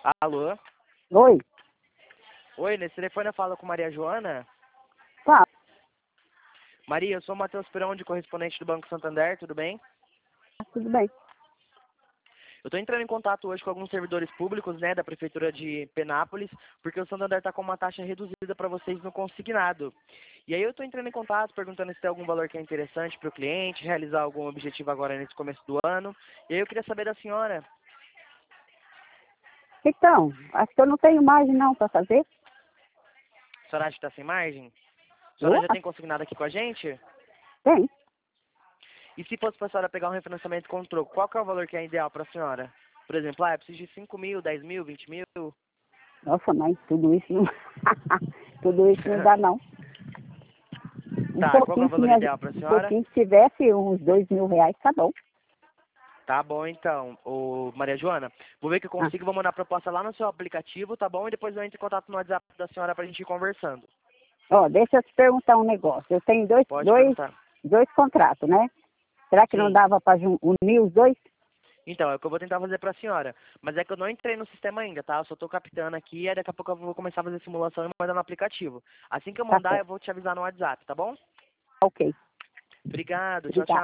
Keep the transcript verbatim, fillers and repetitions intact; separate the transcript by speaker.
Speaker 1: Alô?
Speaker 2: Oi?
Speaker 1: Oi, nesse telefone eu falo com Maria Joana?
Speaker 2: Fala.
Speaker 1: Maria, eu sou o Matheus Perão, de correspondente do Banco Santander, tudo bem?
Speaker 2: Tudo bem.
Speaker 1: Eu estou entrando em contato hoje com alguns servidores públicos, né, da Prefeitura de Penápolis, porque o Santander está com uma taxa reduzida para vocês no consignado. E aí eu estou entrando em contato, perguntando se tem algum valor que é interessante para o cliente, realizar algum objetivo agora nesse começo do ano. E aí eu queria saber da senhora.
Speaker 2: Então, acho que eu não tenho margem não para fazer.
Speaker 1: A senhora acha que está sem margem? A
Speaker 2: Eu
Speaker 1: senhora já
Speaker 2: acho
Speaker 1: tem consignado aqui com a gente?
Speaker 2: que tem.
Speaker 1: E se fosse para a senhora pegar um refinanciamento com troco, qual que é o valor que é ideal para a senhora? Por exemplo, ah, eu preciso de cinco mil, dez mil, vinte mil?
Speaker 2: Nossa, mas tudo isso não... tudo isso não dá não. Um
Speaker 1: Tá, qual que é o
Speaker 2: pouquinho, se
Speaker 1: valor
Speaker 2: me...
Speaker 1: ideal para a
Speaker 2: um
Speaker 1: senhora?
Speaker 2: pouquinho, se tivesse uns dois mil reais, tá bom.
Speaker 1: Tá bom, então. Ô, Maria Joana, vou ver que eu
Speaker 2: Ah,
Speaker 1: consigo, vou mandar a proposta lá no seu aplicativo, tá bom? E depois eu entro em contato no WhatsApp da senhora pra gente ir conversando.
Speaker 2: ó, deixa eu te perguntar um negócio. Eu tenho dois,
Speaker 1: Pode
Speaker 2: dois,
Speaker 1: perguntar.
Speaker 2: dois contratos, né? Será que não
Speaker 1: Sim.
Speaker 2: dava para unir os dois?
Speaker 1: Então, é o que eu vou tentar fazer pra senhora. Mas é que eu não entrei no sistema ainda, tá? Eu só tô captando aqui, e daqui a pouco eu vou começar a fazer simulação e mandar no aplicativo. Assim que eu
Speaker 2: Tá
Speaker 1: mandar, eu
Speaker 2: certo.
Speaker 1: vou te avisar no WhatsApp, tá bom?
Speaker 2: Ok.
Speaker 1: Obrigado, tchau,
Speaker 2: Obrigada.
Speaker 1: tchau.